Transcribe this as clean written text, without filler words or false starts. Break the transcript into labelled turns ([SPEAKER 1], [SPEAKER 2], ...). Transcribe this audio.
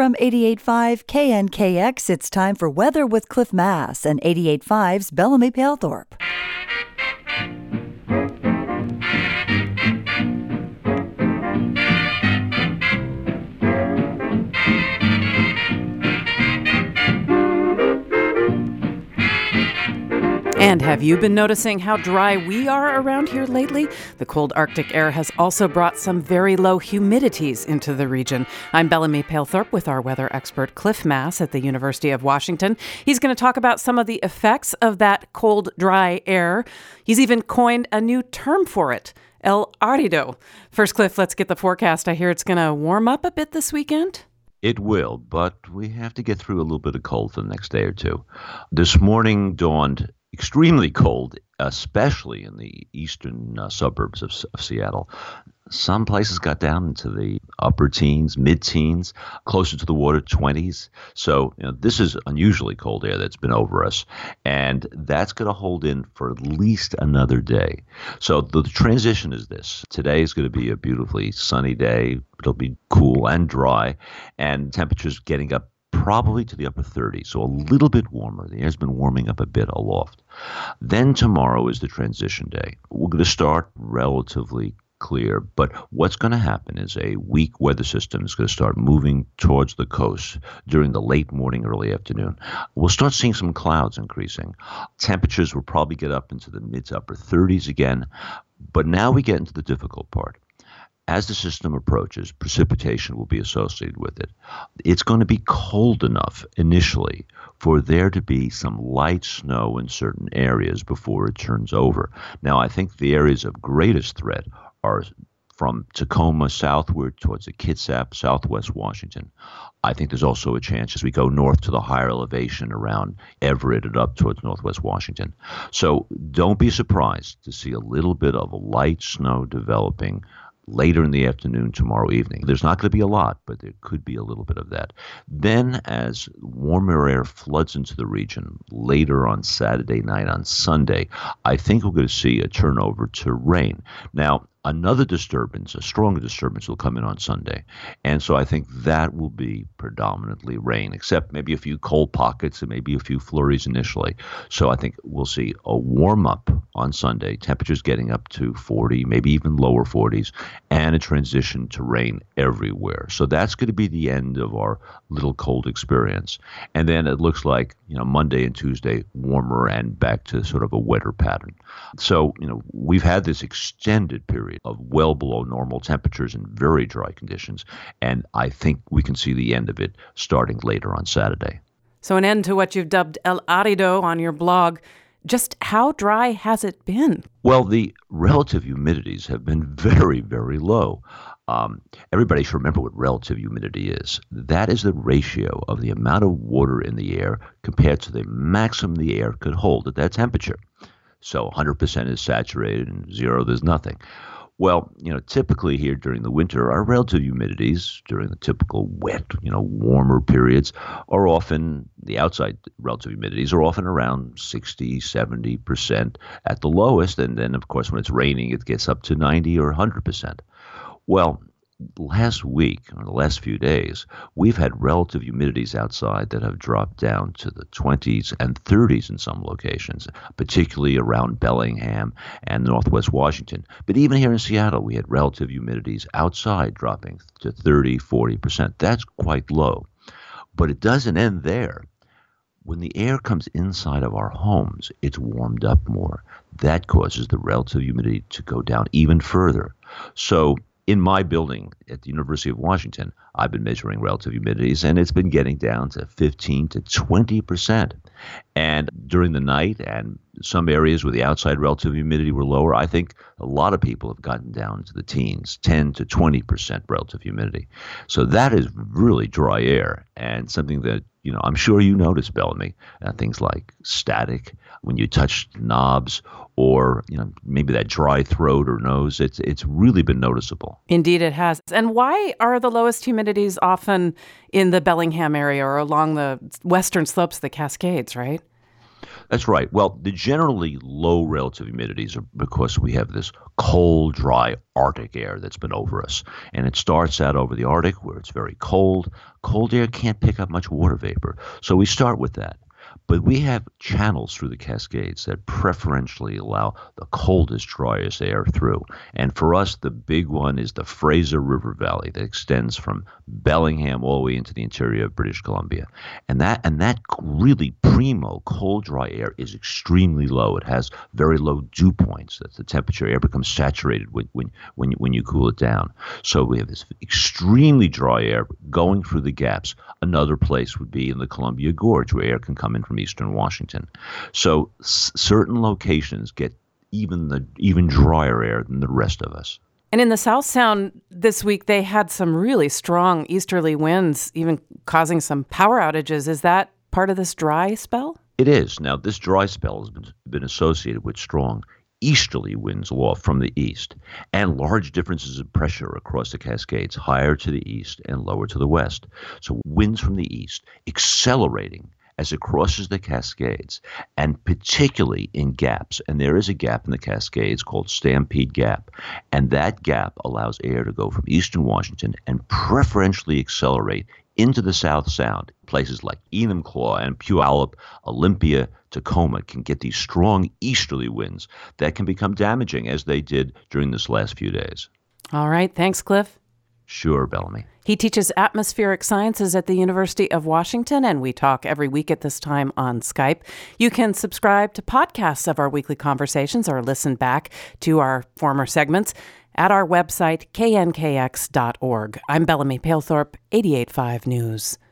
[SPEAKER 1] From 88.5 KNKX, it's time for Weather with Cliff Mass and 88.5's Bellamy Palethorpe.
[SPEAKER 2] And have you been noticing how dry we are around here lately? The cold Arctic air has also brought some very low humidities into the region. I'm Bellamy Palethorpe with our weather expert Cliff Mass at the University of Washington. He's going to talk about some of the effects of that cold, dry air. He's even coined a new term for it, El Arido. First, Cliff, let's get the forecast. I hear it's going to warm up a bit this weekend.
[SPEAKER 3] It will, but we have to get through a little bit of cold for the next day or two. This morning dawned extremely cold, especially in the eastern suburbs of Seattle. Some places got down into the upper teens, mid-teens, closer to the water, 20s. So this is unusually cold air that's been over us, and that's going to hold in for at least another day. So the transition is this. Today is going to be a beautifully sunny day. It'll be cool and dry, and temperatures getting up probably to the upper 30s, so a little bit warmer. The air's been warming up a bit aloft. Then tomorrow is the transition day. We're going to start relatively clear, but what's going to happen is a weak weather system is going to start moving towards the coast during the late morning, early afternoon. We'll start seeing some clouds increasing. Temperatures will probably get up into the mid to upper 30s again, but now we get into the difficult part. As the system approaches, precipitation will be associated with it. It's going to be cold enough initially for there to be some light snow in certain areas before it turns over. Now, I think the areas of greatest threat are from Tacoma southward towards the Kitsap, southwest Washington. I think there's also a chance as we go north to the higher elevation around Everett and up towards northwest Washington. So don't be surprised to see a little bit of a light snow developing later in the afternoon tomorrow evening. There's not going to be a lot, but there could be a little bit of that. Then as warmer air floods into the region later on Saturday night, on Sunday, I think we're going to see a turnover to rain. Now, another disturbance, a stronger disturbance, will come in on Sunday. And so I think that will be predominantly rain, except maybe a few cold pockets and maybe a few flurries initially. So I think we'll see a warm up on Sunday, temperatures getting up to 40, maybe even lower 40s, and a transition to rain everywhere. So that's going to be the end of our little cold experience. And then it looks like, Monday and Tuesday, warmer and back to sort of a wetter pattern. So, we've had this extended period of well below normal temperatures and very dry conditions, and I think we can see the end of it starting later on Saturday.
[SPEAKER 2] So an end to what you've dubbed El Arido on your blog. Just how dry has it been?
[SPEAKER 3] Well, the relative humidities have been very, very low. Everybody should remember what relative humidity is. That is the ratio of the amount of water in the air compared to the maximum the air could hold at that temperature. So 100% is saturated and 0, there's nothing. Well, typically here during the winter, our relative humidities during the typical wet, warmer periods are often, the outside relative humidities are often around 60, 70% at the lowest. And then, of course, when it's raining, it gets up to 90 or 100%. Well, last week, or the last few days, we've had relative humidities outside that have dropped down to the 20s and 30s in some locations, particularly around Bellingham and northwest Washington. But even here in Seattle, we had relative humidities outside dropping to 30, 40%. That's quite low. But it doesn't end there. When the air comes inside of our homes, it's warmed up more. That causes the relative humidity to go down even further. So in my building at the University of Washington, I've been measuring relative humidities, and it's been getting down to 15 to 20%. And during the night, and some areas where the outside relative humidity were lower, I think a lot of people have gotten down to the teens, 10 to 20% relative humidity. So that is really dry air, and something that, I'm sure you notice, Bellamy, things like static when you touch knobs, or maybe that dry throat or nose. It's really been noticeable.
[SPEAKER 2] Indeed, it has. And why are the lowest humidities often in the Bellingham area or along the western slopes of the Cascades, right?
[SPEAKER 3] That's right. Well, the generally low relative humidities are because we have this cold, dry Arctic air that's been over us. And it starts out over the Arctic where it's very cold. Cold air can't pick up much water vapor. So we start with that. But we have channels through the Cascades that preferentially allow the coldest, driest air through. And for us, the big one is the Fraser River Valley that extends from Bellingham all the way into the interior of British Columbia. And that really primo cold, dry air is extremely low. It has very low dew points. That's the temperature. Air becomes saturated when you cool it down. So we have this extremely dry air going through the gaps. Another place would be in the Columbia Gorge, where air can come in from eastern Washington. So certain locations get even drier air than the rest of us.
[SPEAKER 2] And in the South Sound this week, they had some really strong easterly winds, even causing some power outages. Is that part of this dry spell?
[SPEAKER 3] It is. Now, this dry spell has been associated with strong easterly winds from the east and large differences in pressure across the Cascades, higher to the east and lower to the west. So winds from the east accelerating as it crosses the Cascades, and particularly in gaps. And there is a gap in the Cascades called Stampede Gap, and that gap allows air to go from eastern Washington and preferentially accelerate into the South Sound. Places like Enumclaw and Puyallup, Olympia, Tacoma can get these strong easterly winds that can become damaging, as they did during this last few days.
[SPEAKER 2] All right. Thanks, Cliff.
[SPEAKER 3] Sure, Bellamy.
[SPEAKER 2] He teaches atmospheric sciences at the University of Washington, and we talk every week at this time on Skype. You can subscribe to podcasts of our weekly conversations or listen back to our former segments at our website, knkx.org. I'm Bellamy Palethorpe, 88.5 News.